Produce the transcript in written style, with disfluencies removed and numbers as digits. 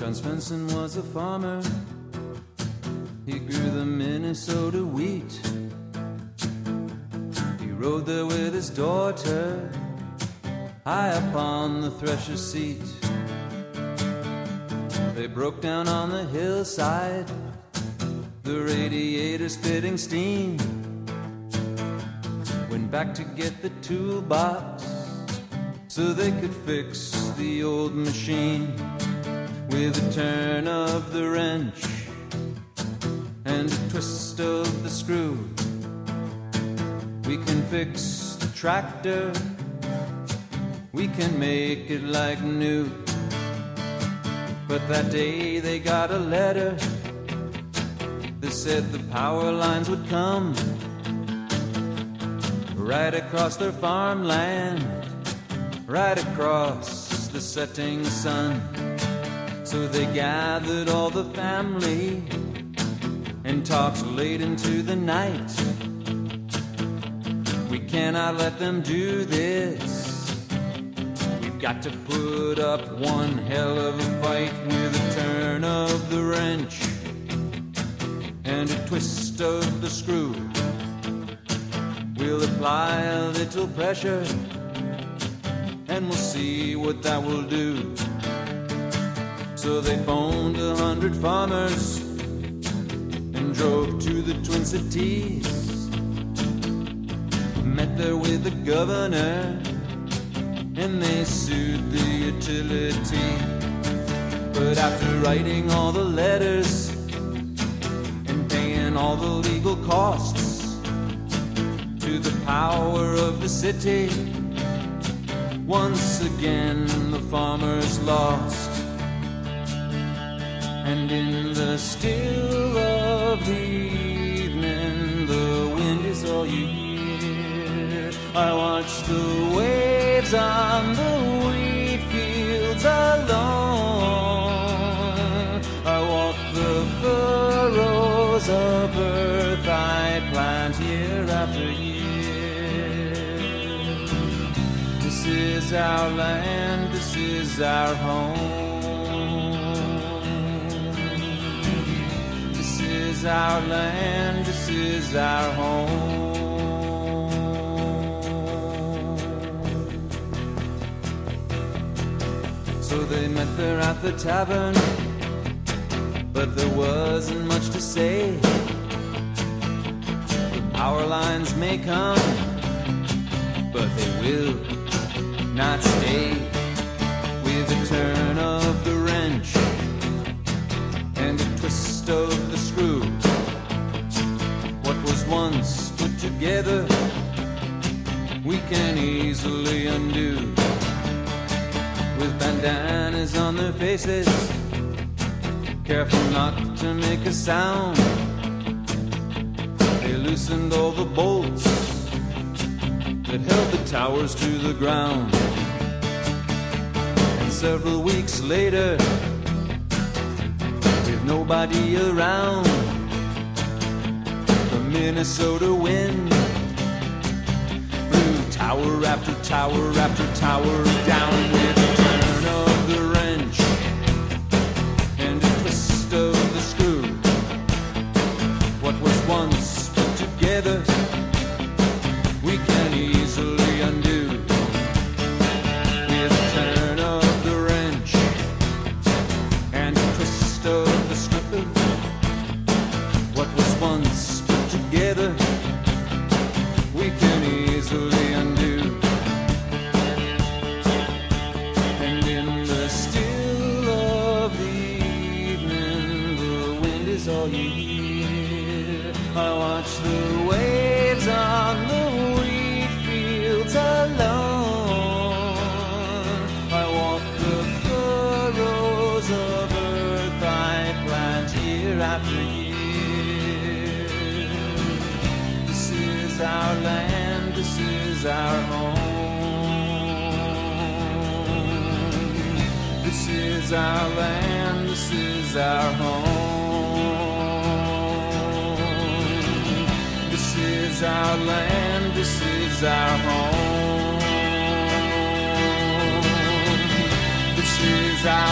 John Svensson was a farmer. He grew the Minnesota wheat. He rode there with his daughter, high upon the thresher's seat. They broke down on the hillside, the radiator spitting steam. Went back to get the toolbox so they could fix the old machine. With a turn of the wrench and a twist of the screw, we can fix the tractor, we can make it like new. But that day they got a letter that said the power lines would come right across their farmland, right across the setting sun. So they gathered all the family and talked late into the night. We cannot let them do this. We've got to put up one hell of a fight. With a turn of the wrench and a twist of the screw, we'll apply a little pressure and we'll see what that will do. So they phoned 100 farmers and drove to the Twin Cities. Met there with the governor and they sued the utility. But after writing all the letters and paying all the legal costs to the power of the city, once again the farmers lost. And in the still of the evening, the wind is all you hear. I watch the waves on the wheat fields alone. I walk the furrows of earth I plant year after year. This is our land, this is our home. This is our land, this is our home. So they met there at the tavern, but there wasn't much to say. The power lines may come, but they will not stay. With a turn of the wrench and a twist of the screw, what was once put together we can easily undo. With bandanas on their faces, careful not to make a sound, they loosened all the bolts that held the towers to the ground. And several weeks later, with nobody around, the Minnesota wind blew tower after tower after tower down. With a turn of the wrench and a twist of the screw, what was once put together we can easily undo. With a turn of the wrench and a twist of the screw, what was once put together we can easily undo. And in the still of the evening, the wind is all you hear. I watch the waves on the wheat fields alone. I walk the furrows of earth I plant year after year. This is our land, this is our home. This is our land, this is our home. This is our land, this is our home. This is our